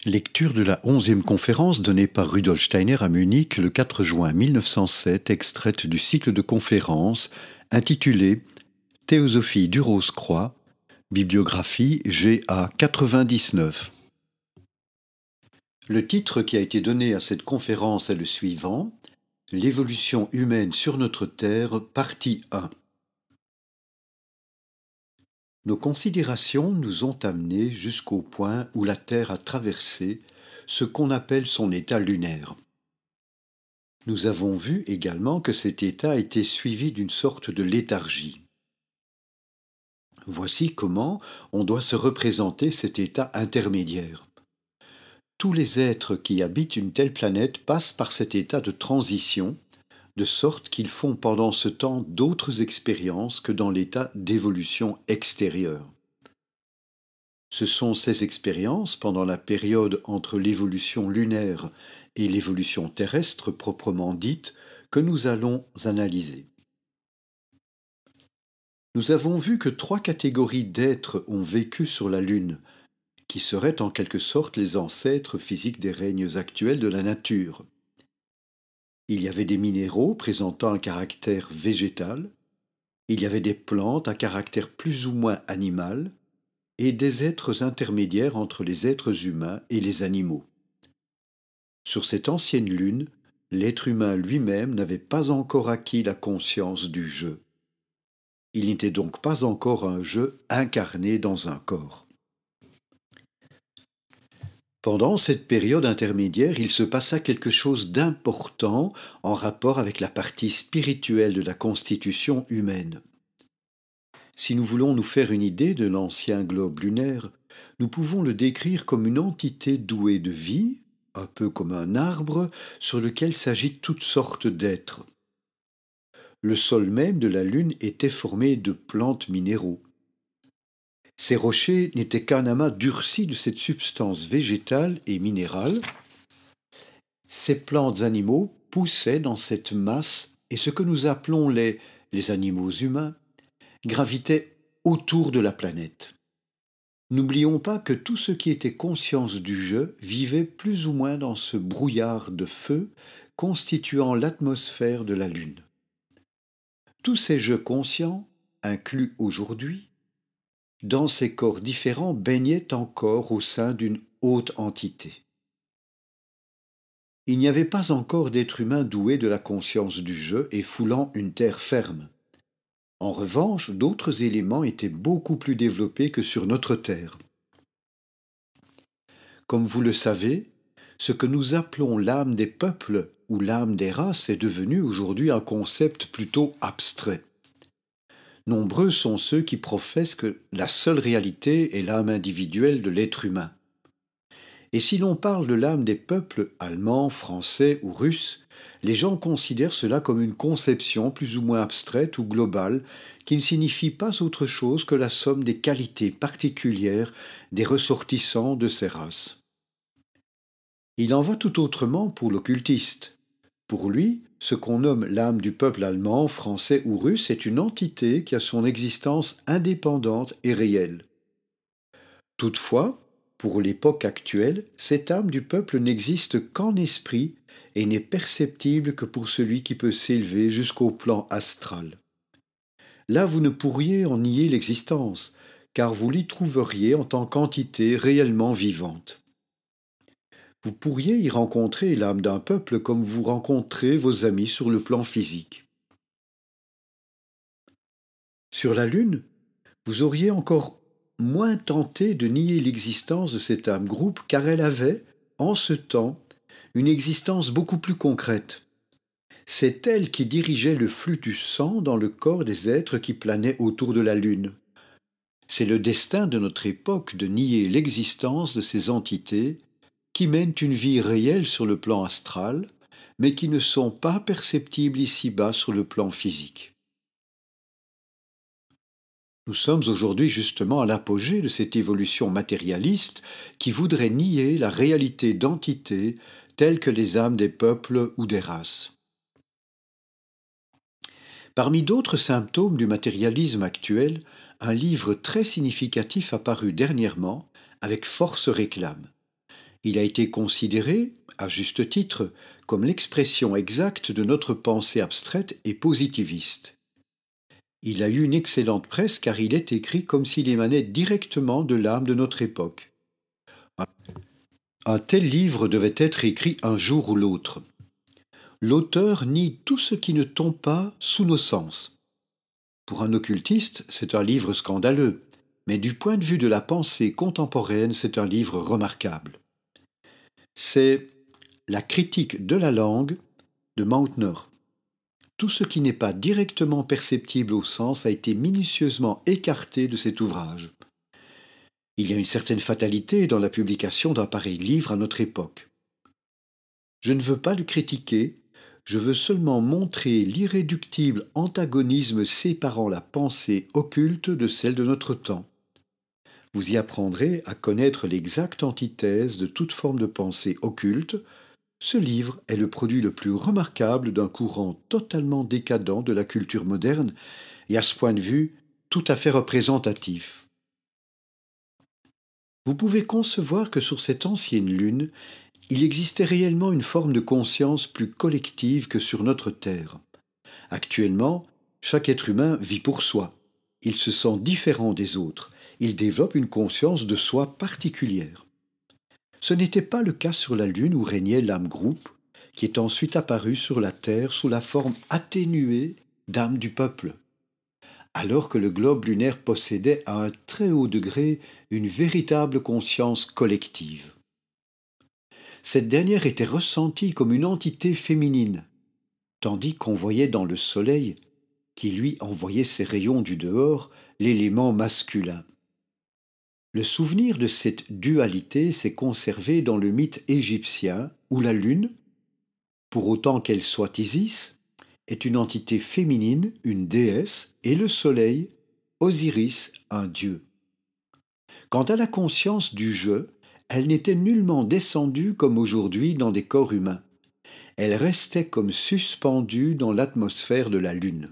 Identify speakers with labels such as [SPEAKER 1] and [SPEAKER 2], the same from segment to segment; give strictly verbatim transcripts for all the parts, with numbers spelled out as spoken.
[SPEAKER 1] Lecture de la onzième conférence donnée par Rudolf Steiner à Munich le quatre juin mille neuf cent sept, extraite du cycle de conférences intitulé Théosophie du Rose-Croix, bibliographie G A quatre-vingt-dix-neuf. Le titre qui a été donné à cette conférence est le suivant: L'évolution humaine sur notre Terre, partie un. Nos considérations nous ont amenés jusqu'au point où la Terre a traversé ce qu'on appelle son état lunaire. Nous avons vu également que cet état a été suivi d'une sorte de léthargie. Voici comment on doit se représenter cet état intermédiaire. Tous les êtres qui habitent une telle planète passent par cet état de transition, de sorte qu'ils font pendant ce temps d'autres expériences que dans l'état d'évolution extérieure. Ce sont ces expériences, pendant la période entre l'évolution lunaire et l'évolution terrestre proprement dite, que nous allons analyser. Nous avons vu que trois catégories d'êtres ont vécu sur la Lune, qui seraient en quelque sorte les ancêtres physiques des règnes actuels de la nature. Il y avait des minéraux présentant un caractère végétal, il y avait des plantes à caractère plus ou moins animal, et des êtres intermédiaires entre les êtres humains et les animaux. Sur cette ancienne lune, l'être humain lui-même n'avait pas encore acquis la conscience du jeu. Il n'était donc pas encore un jeu incarné dans un corps. Pendant cette période intermédiaire, il se passa quelque chose d'important en rapport avec la partie spirituelle de la constitution humaine. Si nous voulons nous faire une idée de l'ancien globe lunaire, nous pouvons le décrire comme une entité douée de vie, un peu comme un arbre sur lequel s'agitent toutes sortes d'êtres. Le sol même de la Lune était formé de plantes minéraux. Ces rochers n'étaient qu'un amas durci de cette substance végétale et minérale. Ces plantes animaux poussaient dans cette masse et ce que nous appelons les, les animaux humains gravitaient autour de la planète. N'oublions pas que tout ce qui était conscience du jeu vivait plus ou moins dans ce brouillard de feu constituant l'atmosphère de la Lune. Tous ces jeux conscients, inclus aujourd'hui, dans ces corps différents, baignaient encore au sein d'une haute entité. Il n'y avait pas encore d'être humain doué de la conscience du jeu et foulant une terre ferme. En revanche, d'autres éléments étaient beaucoup plus développés que sur notre Terre. Comme vous le savez, ce que nous appelons l'âme des peuples ou l'âme des races est devenu aujourd'hui un concept plutôt abstrait. Nombreux sont ceux qui professent que la seule réalité est l'âme individuelle de l'être humain. Et si l'on parle de l'âme des peuples allemands, français ou russes, les gens considèrent cela comme une conception plus ou moins abstraite ou globale qui ne signifie pas autre chose que la somme des qualités particulières des ressortissants de ces races. Il en va tout autrement pour l'occultiste. Pour lui, ce qu'on nomme l'âme du peuple allemand, français ou russe est une entité qui a son existence indépendante et réelle. Toutefois, pour l'époque actuelle, cette âme du peuple n'existe qu'en esprit et n'est perceptible que pour celui qui peut s'élever jusqu'au plan astral. Là, vous ne pourriez en nier l'existence, car vous l'y trouveriez en tant qu'entité réellement vivante. Vous pourriez y rencontrer l'âme d'un peuple comme vous rencontrez vos amis sur le plan physique. Sur la Lune, vous auriez encore moins tenté de nier l'existence de cette âme groupe car elle avait, en ce temps, une existence beaucoup plus concrète. C'est elle qui dirigeait le flux du sang dans le corps des êtres qui planaient autour de la Lune. C'est le destin de notre époque de nier l'existence de ces entités qui mènent une vie réelle sur le plan astral, mais qui ne sont pas perceptibles ici-bas sur le plan physique. Nous sommes aujourd'hui justement à l'apogée de cette évolution matérialiste qui voudrait nier la réalité d'entités telles que les âmes des peuples ou des races. Parmi d'autres symptômes du matérialisme actuel, un livre très significatif apparu dernièrement avec force réclame. Il a été considéré, à juste titre, comme l'expression exacte de notre pensée abstraite et positiviste. Il a eu une excellente presse car il est écrit comme s'il émanait directement de l'âme de notre époque. Un tel livre devait être écrit un jour ou l'autre. L'auteur nie tout ce qui ne tombe pas sous nos sens. Pour un occultiste, c'est un livre scandaleux, mais du point de vue de la pensée contemporaine, c'est un livre remarquable. C'est La critique de la langue de Mauthner. Tout ce qui n'est pas directement perceptible au sens a été minutieusement écarté de cet ouvrage. Il y a une certaine fatalité dans la publication d'un pareil livre à notre époque. Je ne veux pas le critiquer, je veux seulement montrer l'irréductible antagonisme séparant la pensée occulte de celle de notre temps. Vous y apprendrez à connaître l'exacte antithèse de toute forme de pensée occulte. Ce livre est le produit le plus remarquable d'un courant totalement décadent de la culture moderne et à ce point de vue tout à fait représentatif. Vous pouvez concevoir que sur cette ancienne lune, il existait réellement une forme de conscience plus collective que sur notre Terre. Actuellement, chaque être humain vit pour soi. Il se sent différent des autres. Il développe une conscience de soi particulière. Ce n'était pas le cas sur la Lune où régnait l'âme groupe, qui est ensuite apparue sur la Terre sous la forme atténuée d'âme du peuple, alors que le globe lunaire possédait à un très haut degré une véritable conscience collective. Cette dernière était ressentie comme une entité féminine, tandis qu'on voyait dans le Soleil, qui lui envoyait ses rayons du dehors, l'élément masculin. Le souvenir de cette dualité s'est conservé dans le mythe égyptien où la lune, pour autant qu'elle soit Isis, est une entité féminine, une déesse, et le soleil, Osiris, un dieu. Quant à la conscience du je, elle n'était nullement descendue comme aujourd'hui dans des corps humains. Elle restait comme suspendue dans l'atmosphère de la lune.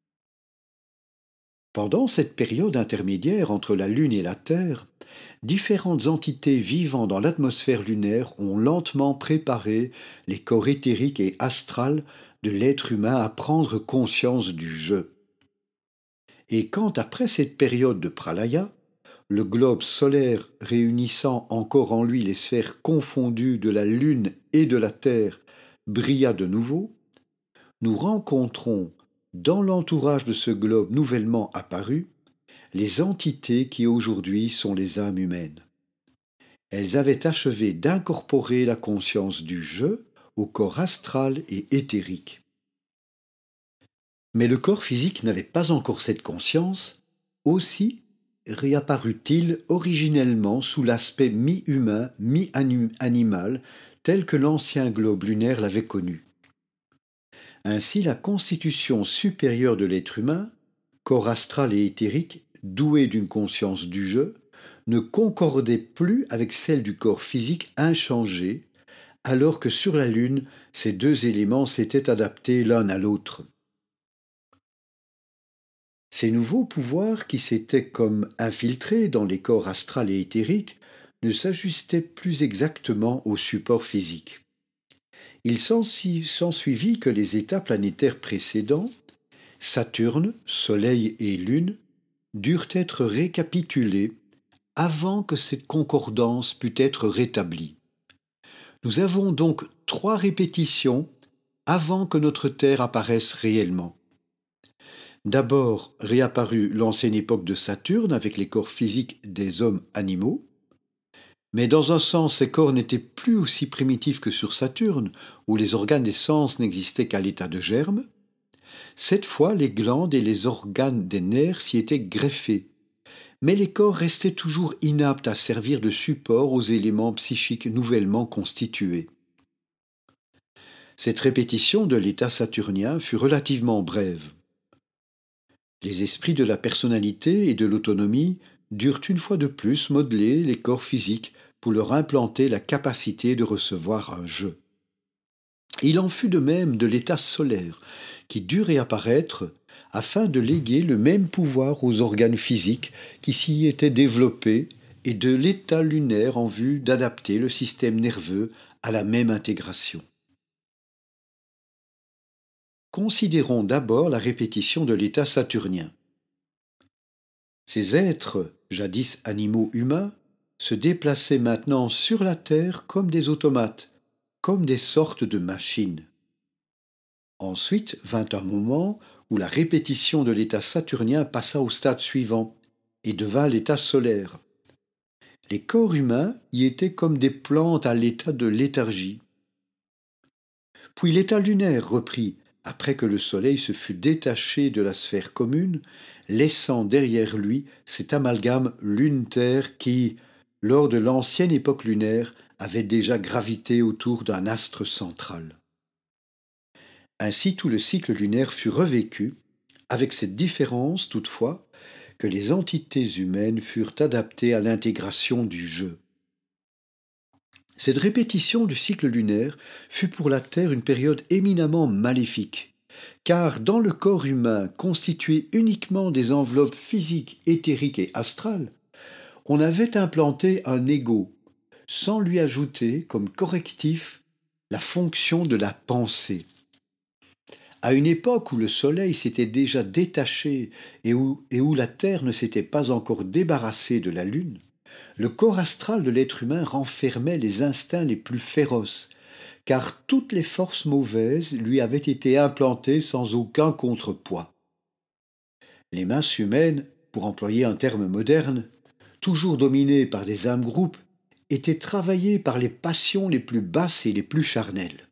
[SPEAKER 1] Pendant cette période intermédiaire entre la Lune et la Terre, différentes entités vivant dans l'atmosphère lunaire ont lentement préparé les corps éthériques et astrales de l'être humain à prendre conscience du je. Et quand, après cette période de pralaya, le globe solaire réunissant encore en lui les sphères confondues de la Lune et de la Terre brilla de nouveau, nous rencontrons dans l'entourage de ce globe nouvellement apparu, les entités qui aujourd'hui sont les âmes humaines. Elles avaient achevé d'incorporer la conscience du je au corps astral et éthérique. Mais le corps physique n'avait pas encore cette conscience, aussi réapparut-il originellement sous l'aspect mi-humain, mi-animal, tel que l'ancien globe lunaire l'avait connu. Ainsi, la constitution supérieure de l'être humain, corps astral et éthérique, doué d'une conscience du je, ne concordait plus avec celle du corps physique inchangé, alors que sur la Lune, ces deux éléments s'étaient adaptés l'un à l'autre. Ces nouveaux pouvoirs qui s'étaient comme infiltrés dans les corps astral et éthérique ne s'ajustaient plus exactement au support physique. Il s'ensuivit que les états planétaires précédents, Saturne, Soleil et Lune, durent être récapitulés avant que cette concordance pût être rétablie. Nous avons donc trois répétitions avant que notre Terre apparaisse réellement. D'abord réapparut l'ancienne époque de Saturne avec les corps physiques des hommes animaux, mais dans un sens, ces corps n'étaient plus aussi primitifs que sur Saturne, où les organes des sens n'existaient qu'à l'état de germe. Cette fois, les glandes et les organes des nerfs s'y étaient greffés, mais les corps restaient toujours inaptes à servir de support aux éléments psychiques nouvellement constitués. Cette répétition de l'état saturnien fut relativement brève. Les esprits de la personnalité et de l'autonomie durent une fois de plus modeler les corps physiques pour leur implanter la capacité de recevoir un je. Il en fut de même de l'état solaire, qui dut réapparaître afin de léguer le même pouvoir aux organes physiques qui s'y étaient développés et de l'état lunaire en vue d'adapter le système nerveux à la même intégration. Considérons d'abord la répétition de l'état saturnien. Ces êtres, jadis animaux humains, se déplaçaient maintenant sur la Terre comme des automates, comme des sortes de machines. Ensuite vint un moment où la répétition de l'état saturnien passa au stade suivant et devint l'état solaire. Les corps humains y étaient comme des plantes à l'état de léthargie. Puis l'état lunaire reprit, après que le Soleil se fut détaché de la sphère commune, laissant derrière lui cet amalgame Lune-Terre qui, lors de l'ancienne époque lunaire, avait déjà gravité autour d'un astre central. Ainsi tout le cycle lunaire fut revécu, avec cette différence toutefois que les entités humaines furent adaptées à l'intégration du jeu. Cette répétition du cycle lunaire fut pour la Terre une période éminemment maléfique, car dans le corps humain constitué uniquement des enveloppes physiques, éthériques et astrales, on avait implanté un ego, sans lui ajouter comme correctif la fonction de la pensée. À une époque où le Soleil s'était déjà détaché et où, et où la Terre ne s'était pas encore débarrassée de la Lune, le corps astral de l'être humain renfermait les instincts les plus féroces, car toutes les forces mauvaises lui avaient été implantées sans aucun contrepoids. Les masses humaines, pour employer un terme moderne, toujours dominées par des âmes groupes, étaient travaillées par les passions les plus basses et les plus charnelles.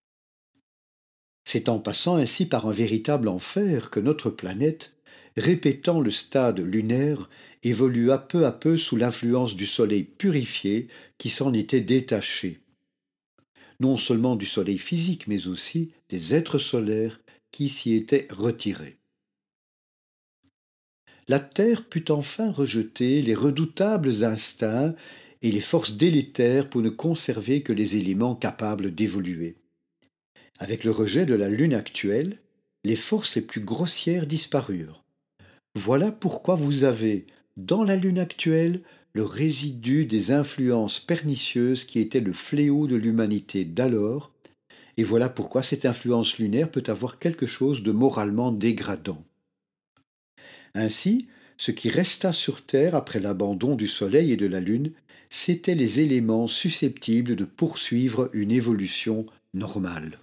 [SPEAKER 1] C'est en passant ainsi par un véritable enfer que notre planète, répétant le stade lunaire, évolua peu à peu sous l'influence du Soleil purifié qui s'en était détaché. Non seulement du Soleil physique, mais aussi des êtres solaires qui s'y étaient retirés. La Terre put enfin rejeter les redoutables instincts et les forces délétères pour ne conserver que les éléments capables d'évoluer. Avec le rejet de la Lune actuelle, les forces les plus grossières disparurent. Voilà pourquoi vous avez, dans la Lune actuelle, le résidu des influences pernicieuses qui étaient le fléau de l'humanité d'alors, et voilà pourquoi cette influence lunaire peut avoir quelque chose de moralement dégradant. Ainsi, ce qui resta sur Terre après l'abandon du Soleil et de la Lune, c'étaient les éléments susceptibles de poursuivre une évolution normale.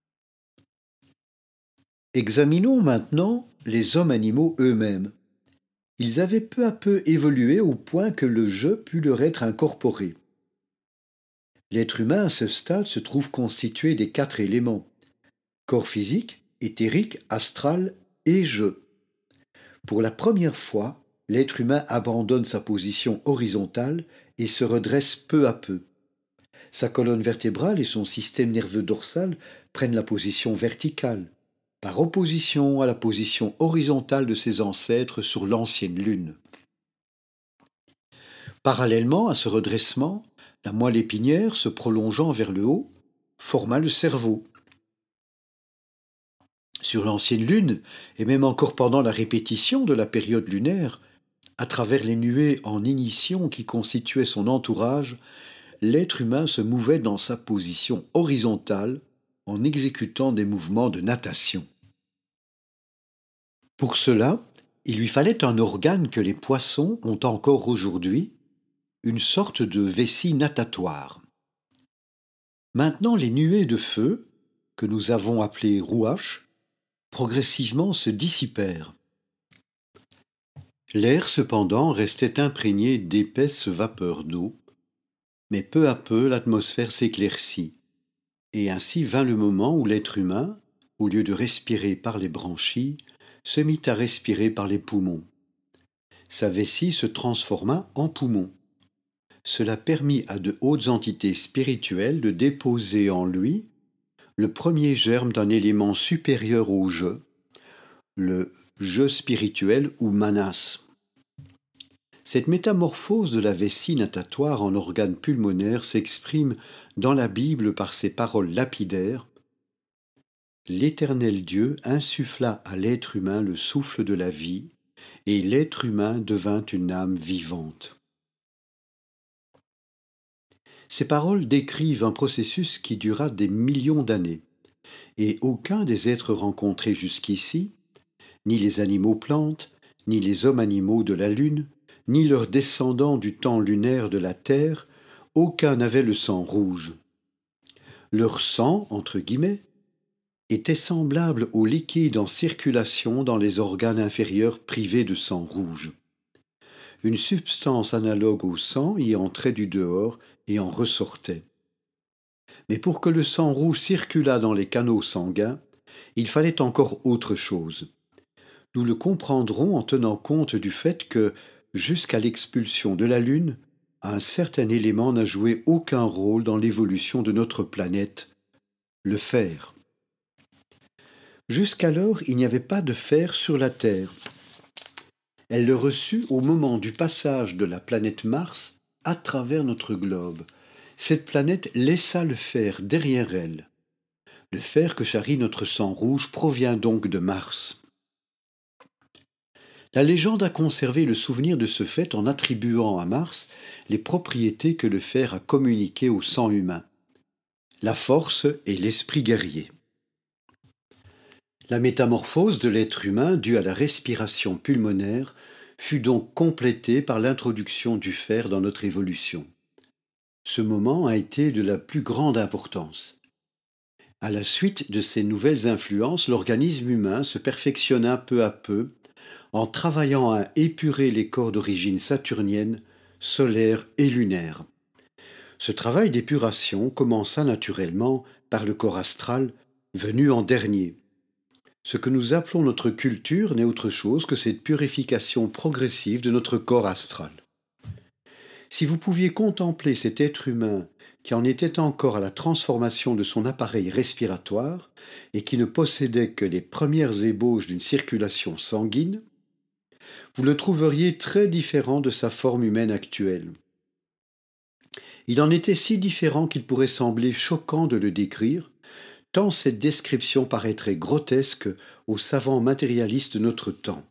[SPEAKER 1] Examinons maintenant les hommes-animaux eux-mêmes. Ils avaient peu à peu évolué au point que le jeu put leur être incorporé. L'être humain à ce stade se trouve constitué des quatre éléments: corps physique, éthérique, astral et jeu. Pour la première fois, l'être humain abandonne sa position horizontale et se redresse peu à peu. Sa colonne vertébrale et son système nerveux dorsal prennent la position verticale, par opposition à la position horizontale de ses ancêtres sur l'ancienne Lune. Parallèlement à ce redressement, la moelle épinière, se prolongeant vers le haut, forma le cerveau. Sur l'ancienne Lune, et même encore pendant la répétition de la période lunaire, à travers les nuées en ignition qui constituaient son entourage, l'être humain se mouvait dans sa position horizontale en exécutant des mouvements de natation. Pour cela, il lui fallait un organe que les poissons ont encore aujourd'hui, une sorte de vessie natatoire. Maintenant, les nuées de feu, que nous avons appelées rouaches, progressivement se dissipèrent. L'air, cependant, restait imprégné d'épaisses vapeurs d'eau, mais peu à peu l'atmosphère s'éclaircit, et ainsi vint le moment où l'être humain, au lieu de respirer par les branchies, se mit à respirer par les poumons. Sa vessie se transforma en poumon. Cela permit à de hautes entités spirituelles de déposer en lui le premier germe d'un élément supérieur au je, le je spirituel ou manas. Cette métamorphose de la vessie natatoire en organe pulmonaire s'exprime dans la Bible par ces paroles lapidaires: « L'Éternel Dieu insuffla à l'être humain le souffle de la vie, et l'être humain devint une âme vivante. » Ces paroles décrivent un processus qui dura des millions d'années, et aucun des êtres rencontrés jusqu'ici, ni les animaux-plantes, ni les hommes-animaux de la Lune, ni leurs descendants du temps lunaire de la Terre, aucun n'avait le sang rouge. Leur sang, entre guillemets, était semblable au liquide en circulation dans les organes inférieurs privés de sang rouge. Une substance analogue au sang y entrait du dehors et en ressortait. Mais pour que le sang rouge circulât dans les canaux sanguins, il fallait encore autre chose. Nous le comprendrons en tenant compte du fait que, jusqu'à l'expulsion de la Lune, un certain élément n'a joué aucun rôle dans l'évolution de notre planète, le fer. Jusqu'alors, il n'y avait pas de fer sur la Terre. Elle le reçut au moment du passage de la planète Mars à travers notre globe. Cette planète laissa le fer derrière elle. Le fer que charrie notre sang rouge provient donc de Mars. La légende a conservé le souvenir de ce fait en attribuant à Mars les propriétés que le fer a communiquées au sang humain, la force et l'esprit guerrier. La métamorphose de l'être humain due à la respiration pulmonaire fut donc complétée par l'introduction du fer dans notre évolution. Ce moment a été de la plus grande importance. À la suite de ces nouvelles influences, l'organisme humain se perfectionna peu à peu en travaillant à épurer les corps d'origine saturnienne, solaire et lunaire. Ce travail d'épuration commença naturellement par le corps astral, venu en dernier. Ce que nous appelons notre culture n'est autre chose que cette purification progressive de notre corps astral. Si vous pouviez contempler cet être humain qui en était encore à la transformation de son appareil respiratoire et qui ne possédait que les premières ébauches d'une circulation sanguine, vous le trouveriez très différent de sa forme humaine actuelle. Il en était si différent qu'il pourrait sembler choquant de le décrire, tant cette description paraîtrait grotesque aux savants matérialistes de notre temps.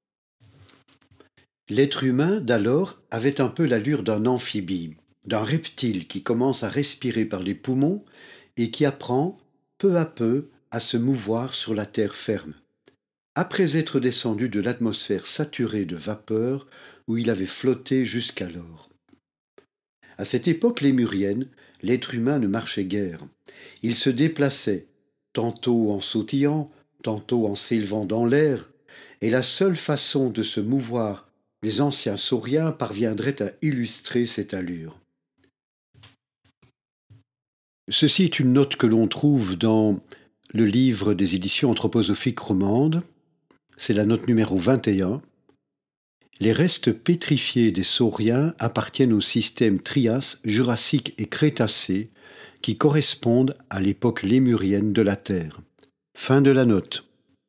[SPEAKER 1] L'être humain d'alors avait un peu l'allure d'un amphibie, d'un reptile qui commence à respirer par les poumons et qui apprend, peu à peu, à se mouvoir sur la terre ferme, après être descendu de l'atmosphère saturée de vapeur où il avait flotté jusqu'alors. À cette époque lémurienne, l'être humain ne marchait guère. Il se déplaçait, tantôt en sautillant, tantôt en s'élevant dans l'air, et la seule façon de se mouvoir des anciens sauriens parviendrait à illustrer cette allure. Ceci est une note que l'on trouve dans le livre des éditions anthroposophiques romandes. C'est la note numéro vingt et un. Les restes pétrifiés des sauriens appartiennent au système Trias, Jurassique et Crétacé qui correspondent à l'époque lémurienne de la Terre. Fin de la note.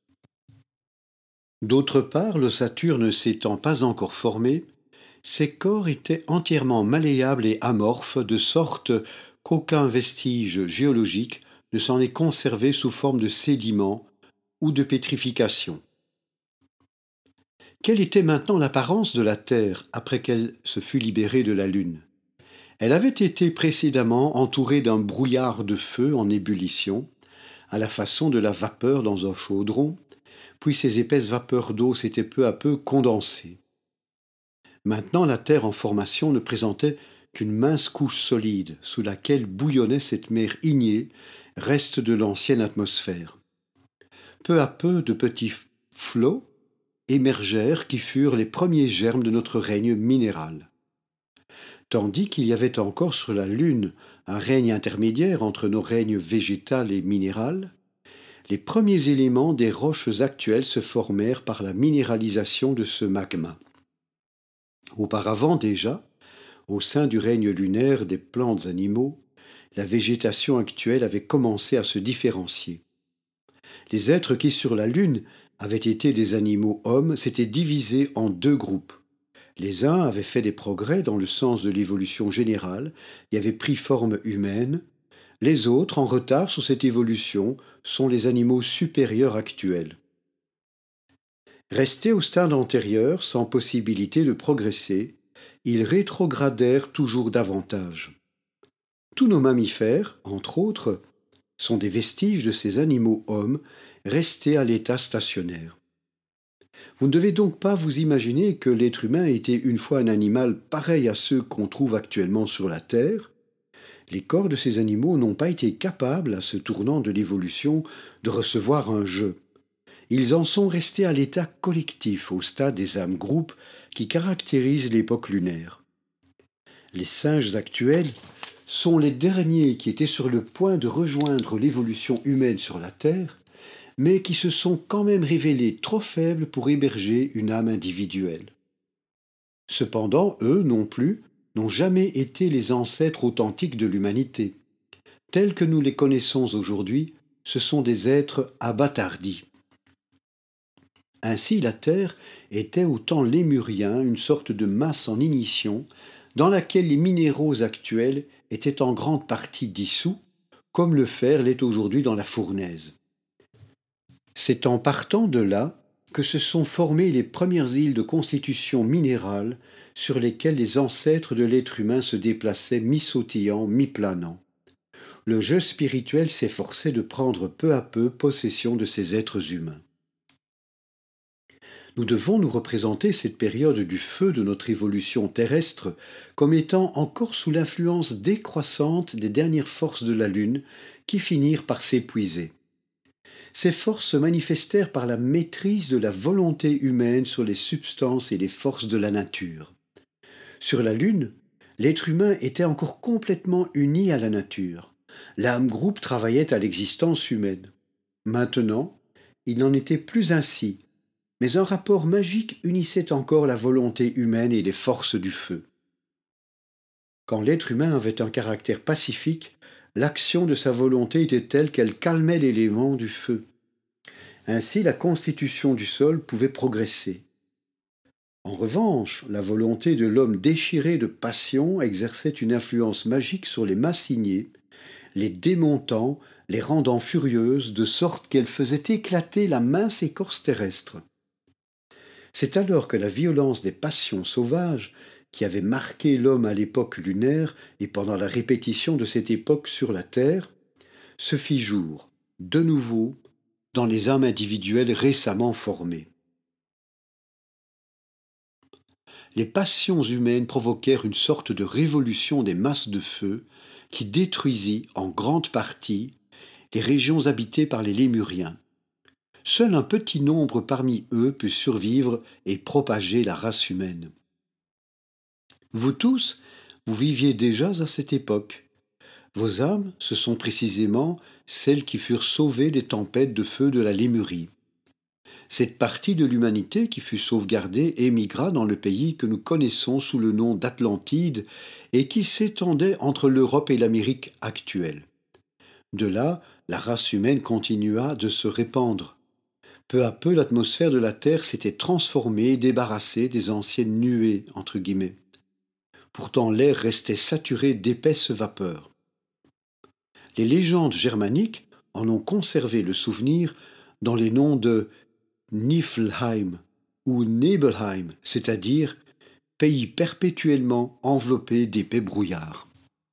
[SPEAKER 1] D'autre part, l'ossature ne s'étant pas encore formée, ces corps étaient entièrement malléables et amorphes, de sorte qu'aucun vestige géologique ne s'en est conservé sous forme de sédiments ou de pétrification. Quelle était maintenant l'apparence de la Terre après qu'elle se fut libérée de la Lune? Elle avait été précédemment entourée d'un brouillard de feu en ébullition, à la façon de la vapeur dans un chaudron, puis ces épaisses vapeurs d'eau s'étaient peu à peu condensées. Maintenant, la Terre en formation ne présentait qu'une mince couche solide sous laquelle bouillonnait cette mer ignée, reste de l'ancienne atmosphère. Peu à peu, de petits flots émergèrent qui furent les premiers germes de notre règne minéral. Tandis qu'il y avait encore sur la Lune un règne intermédiaire entre nos règnes végétal et minéral, les premiers éléments des roches actuelles se formèrent par la minéralisation de ce magma. Auparavant déjà, au sein du règne lunaire des plantes animaux, la végétation actuelle avait commencé à se différencier. Les êtres qui sur la Lune avaient été des animaux hommes s'étaient divisés en deux groupes. Les uns avaient fait des progrès dans le sens de l'évolution générale et avaient pris forme humaine. Les autres, en retard sur cette évolution, sont les animaux supérieurs actuels. Restés au stade antérieur, sans possibilité de progresser, ils rétrogradèrent toujours davantage. Tous nos mammifères, entre autres, sont des vestiges de ces animaux-hommes restés à l'état stationnaire. Vous ne devez donc pas vous imaginer que l'être humain était une fois un animal pareil à ceux qu'on trouve actuellement sur la Terre. Les corps de ces animaux n'ont pas été capables, à ce tournant de l'évolution, de recevoir un jeu. Ils en sont restés à l'état collectif, au stade des âmes-groupes qui caractérisent l'époque lunaire. Les singes actuels sont les derniers qui étaient sur le point de rejoindre l'évolution humaine sur la Terre, mais qui se sont quand même révélés trop faibles pour héberger une âme individuelle. Cependant, eux non plus n'ont jamais été les ancêtres authentiques de l'humanité. Tels que nous les connaissons aujourd'hui, ce sont des êtres abattardis. Ainsi, la Terre était au temps lémurien une sorte de masse en ignition dans laquelle les minéraux actuels étaient en grande partie dissous, comme le fer l'est aujourd'hui dans la fournaise. C'est en partant de là que se sont formées les premières îles de constitution minérale sur lesquelles les ancêtres de l'être humain se déplaçaient mi-sautillant, mi-planant. Le jeu spirituel s'efforçait de prendre peu à peu possession de ces êtres humains. Nous devons nous représenter cette période du feu de notre évolution terrestre comme étant encore sous l'influence décroissante des dernières forces de la Lune qui finirent par s'épuiser. Ces forces se manifestèrent par la maîtrise de la volonté humaine sur les substances et les forces de la nature. Sur la Lune, l'être humain était encore complètement uni à la nature. L'âme-groupe travaillait à l'existence humaine. Maintenant, il n'en était plus ainsi, mais un rapport magique unissait encore la volonté humaine et les forces du feu. Quand l'être humain avait un caractère pacifique, l'action de sa volonté était telle qu'elle calmait l'élément du feu. Ainsi, la constitution du sol pouvait progresser. En revanche, la volonté de l'homme déchiré de passion exerçait une influence magique sur les massignées, les démontant, les rendant furieuses, de sorte qu'elles faisaient éclater la mince écorce terrestre. C'est alors que la violence des passions sauvages, qui avait marqué l'homme à l'époque lunaire et pendant la répétition de cette époque sur la Terre, se fit jour, de nouveau, dans les âmes individuelles récemment formées. Les passions humaines provoquèrent une sorte de révolution des masses de feu qui détruisit en grande partie les régions habitées par les Lémuriens. Seul un petit nombre parmi eux put survivre et propager la race humaine. Vous tous, vous viviez déjà à cette époque. Vos âmes, ce sont précisément celles qui furent sauvées des tempêtes de feu de la Lémurie. Cette partie de l'humanité qui fut sauvegardée émigra dans le pays que nous connaissons sous le nom d'Atlantide et qui s'étendait entre l'Europe et l'Amérique actuelle. De là, la race humaine continua de se répandre. Peu à peu, l'atmosphère de la Terre s'était transformée et débarrassée des anciennes nuées, entre guillemets. Pourtant, l'air restait saturé d'épaisses vapeurs. Les légendes germaniques en ont conservé le souvenir dans les noms de Niflheim ou Nebelheim, c'est-à-dire pays perpétuellement enveloppé d'épais brouillards.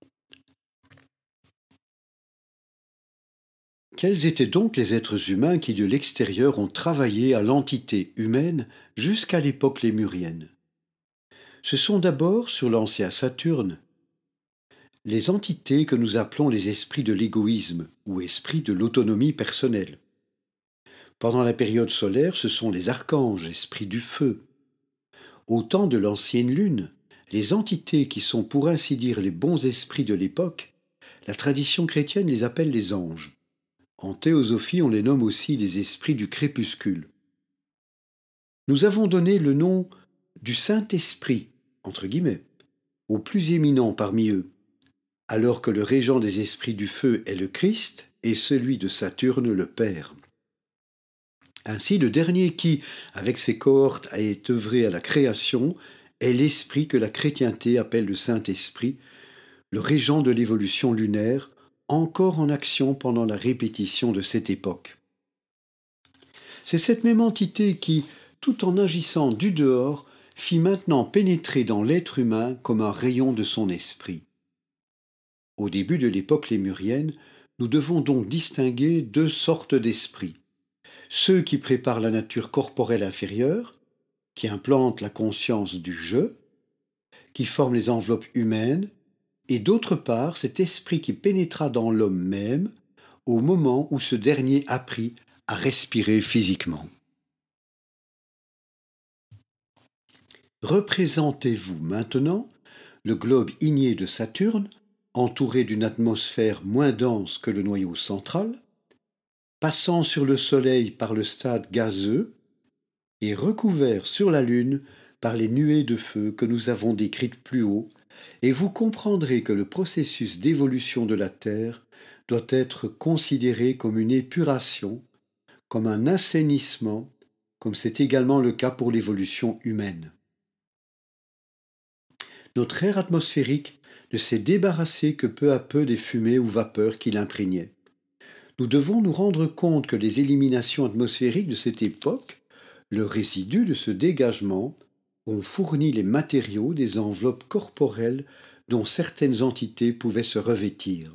[SPEAKER 1] Quels étaient donc les êtres humains qui de l'extérieur ont travaillé à l'entité humaine jusqu'à l'époque lémurienne? Ce sont d'abord, sur l'ancien Saturne, les entités que nous appelons les esprits de l'égoïsme ou esprits de l'autonomie personnelle. Pendant la période solaire, ce sont les archanges, esprits du feu. Au temps de l'ancienne lune, les entités qui sont pour ainsi dire les bons esprits de l'époque, la tradition chrétienne les appelle les anges. En théosophie, on les nomme aussi les esprits du crépuscule. Nous avons donné le nom du Saint-Esprit, entre guillemets, au plus éminent parmi eux, alors que le régent des esprits du feu est le Christ et celui de Saturne le Père. Ainsi, le dernier qui, avec ses cohortes, a œuvré à la création est l'esprit que la chrétienté appelle le Saint-Esprit, le régent de l'évolution lunaire, encore en action pendant la répétition de cette époque. C'est cette même entité qui, tout en agissant du dehors, fit maintenant pénétrer dans l'être humain comme un rayon de son esprit. Au début de l'époque lémurienne, nous devons donc distinguer deux sortes d'esprits. Ceux qui préparent la nature corporelle inférieure, qui implantent la conscience du je, qui forment les enveloppes humaines, et d'autre part cet esprit qui pénétra dans l'homme même au moment où ce dernier apprit à respirer physiquement. Représentez-vous maintenant le globe igné de Saturne, entouré d'une atmosphère moins dense que le noyau central, passant sur le Soleil par le stade gazeux et recouvert sur la Lune par les nuées de feu que nous avons décrites plus haut, et vous comprendrez que le processus d'évolution de la Terre doit être considéré comme une épuration, comme un assainissement, comme c'est également le cas pour l'évolution humaine. Notre air atmosphérique ne s'est débarrassé que peu à peu des fumées ou vapeurs qui l'imprégnaient. Nous devons nous rendre compte que les éliminations atmosphériques de cette époque, le résidu de ce dégagement, ont fourni les matériaux des enveloppes corporelles dont certaines entités pouvaient se revêtir.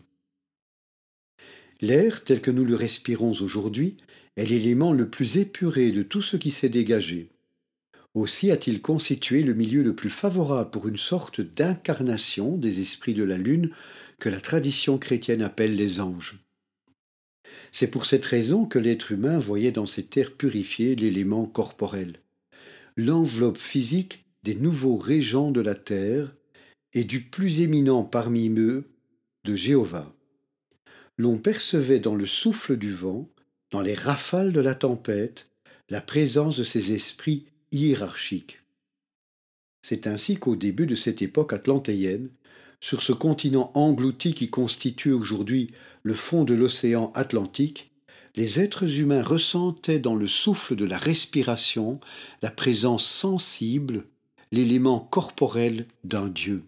[SPEAKER 1] L'air, tel que nous le respirons aujourd'hui, est l'élément le plus épuré de tout ce qui s'est dégagé. Aussi a-t-il constitué le milieu le plus favorable pour une sorte d'incarnation des esprits de la Lune que la tradition chrétienne appelle les anges. C'est pour cette raison que l'être humain voyait dans cet air purifié l'élément corporel, l'enveloppe physique des nouveaux régents de la terre et du plus éminent parmi eux, de Jéhovah. L'on percevait dans le souffle du vent, dans les rafales de la tempête, la présence de ces esprits hiérarchiques. C'est ainsi qu'au début de cette époque atlantéenne, sur ce continent englouti qui constitue aujourd'hui le fond de l'océan Atlantique, les êtres humains ressentaient dans le souffle de la respiration la présence sensible, l'élément corporel d'un Dieu.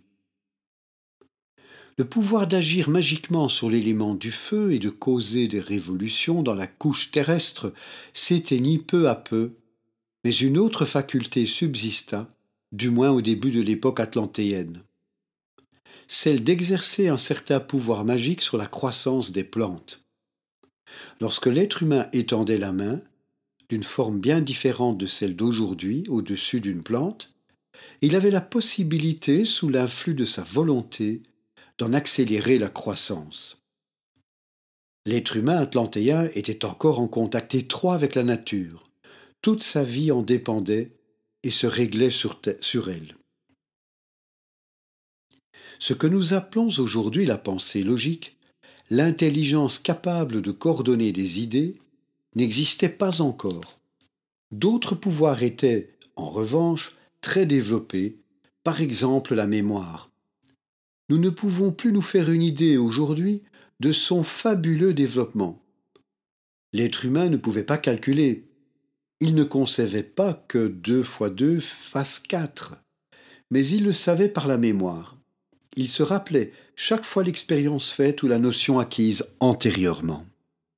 [SPEAKER 1] Le pouvoir d'agir magiquement sur l'élément du feu et de causer des révolutions dans la couche terrestre s'éteignit peu à peu, mais une autre faculté subsista, du moins au début de l'époque atlantéenne. Celle d'exercer un certain pouvoir magique sur la croissance des plantes. Lorsque l'être humain étendait la main, d'une forme bien différente de celle d'aujourd'hui, au-dessus d'une plante, il avait la possibilité, sous l'influx de sa volonté, d'en accélérer la croissance. L'être humain atlantéen était encore en contact étroit avec la nature. Toute sa vie en dépendait et se réglait sur, te- sur elle. Ce que nous appelons aujourd'hui la pensée logique, l'intelligence capable de coordonner des idées, n'existait pas encore. D'autres pouvoirs étaient, en revanche, très développés, par exemple la mémoire. Nous ne pouvons plus nous faire une idée aujourd'hui de son fabuleux développement. L'être humain ne pouvait pas calculer. Il ne concevait pas que deux fois deux fasse quatre, mais il le savait par la mémoire. Il se rappelait chaque fois l'expérience faite ou la notion acquise antérieurement.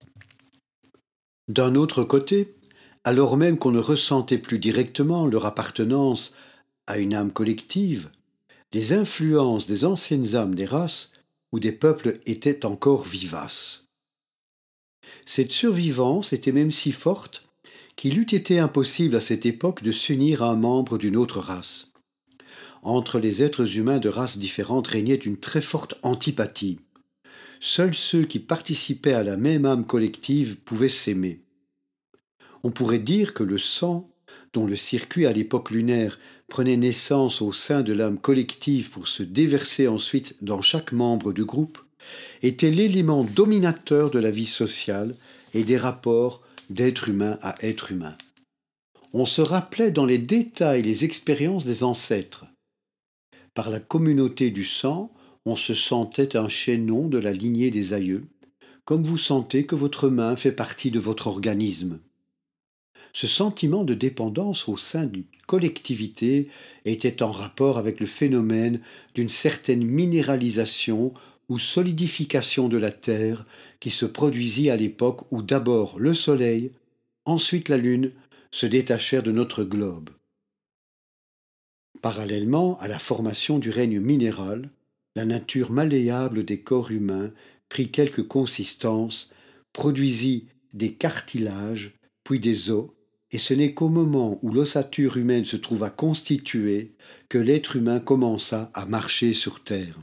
[SPEAKER 1] D'un autre côté, alors même qu'on ne ressentait plus directement leur appartenance à une âme collective, les influences des anciennes âmes des races ou des peuples étaient encore vivaces. Cette survivance était même si forte qu'il eût été impossible à cette époque de s'unir à un membre d'une autre race. Entre les êtres humains de races différentes régnait une très forte antipathie. Seuls ceux qui participaient à la même âme collective pouvaient s'aimer. On pourrait dire que le sang, dont le circuit à l'époque lunaire prenait naissance au sein de l'âme collective pour se déverser ensuite dans chaque membre du groupe, était l'élément dominateur de la vie sociale et des rapports d'être humain à être humain. On se rappelait dans les détails les expériences des ancêtres. Par la communauté du sang, on se sentait un chaînon de la lignée des aïeux, comme vous sentez que votre main fait partie de votre organisme. Ce sentiment de dépendance au sein d'une collectivité était en rapport avec le phénomène d'une certaine minéralisation ou solidification de la Terre qui se produisit à l'époque où d'abord le Soleil, ensuite la Lune, se détachèrent de notre globe. Parallèlement à la formation du règne minéral, la nature malléable des corps humains prit quelque consistance, produisit des cartilages, puis des os, et ce n'est qu'au moment où l'ossature humaine se trouva constituée que l'être humain commença à marcher sur terre.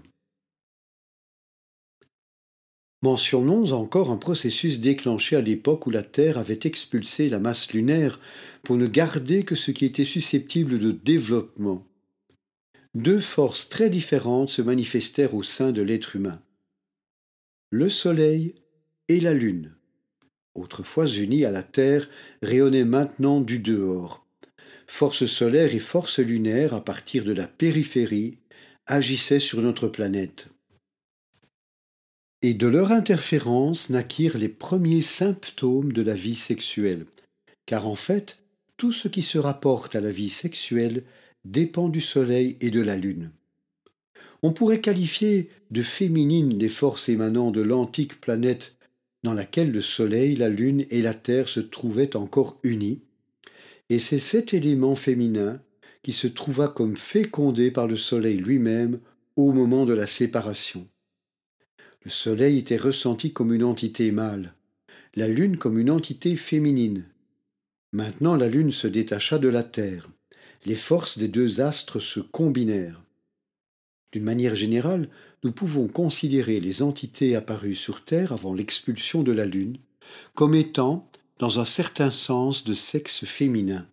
[SPEAKER 1] Mentionnons encore un processus déclenché à l'époque où la Terre avait expulsé la masse lunaire pour ne garder que ce qui était susceptible de développement. Deux forces très différentes se manifestèrent au sein de l'être humain. Le Soleil et la Lune, autrefois unis à la Terre, rayonnaient maintenant du dehors. Force solaire et force lunaire, à partir de la périphérie, agissaient sur notre planète. Et de leur interférence naquirent les premiers symptômes de la vie sexuelle, car en fait, tout ce qui se rapporte à la vie sexuelle dépend du Soleil et de la Lune. On pourrait qualifier de féminines les forces émanant de l'antique planète dans laquelle le Soleil, la Lune et la Terre se trouvaient encore unis, et c'est cet élément féminin qui se trouva comme fécondé par le Soleil lui-même au moment de la séparation. Le Soleil était ressenti comme une entité mâle, la Lune comme une entité féminine. Maintenant la Lune se détacha de la Terre. Les forces des deux astres se combinèrent. D'une manière générale, nous pouvons considérer les entités apparues sur Terre avant l'expulsion de la Lune comme étant, dans un certain sens, de sexe féminin.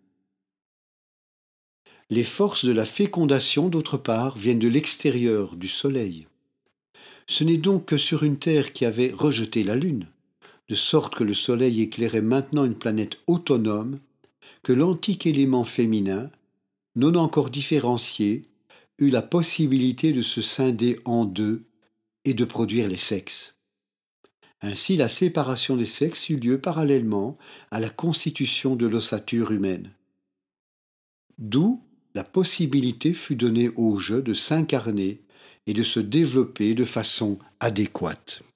[SPEAKER 1] Les forces de la fécondation, d'autre part, viennent de l'extérieur du Soleil. Ce n'est donc que sur une Terre qui avait rejeté la Lune, de sorte que le Soleil éclairait maintenant une planète autonome, que l'antique élément féminin, non encore différencié, eut la possibilité de se scinder en deux et de produire les sexes. Ainsi, la séparation des sexes eut lieu parallèlement à la constitution de l'ossature humaine. D'où la possibilité fut donnée au jeu de s'incarner et de se développer de façon adéquate.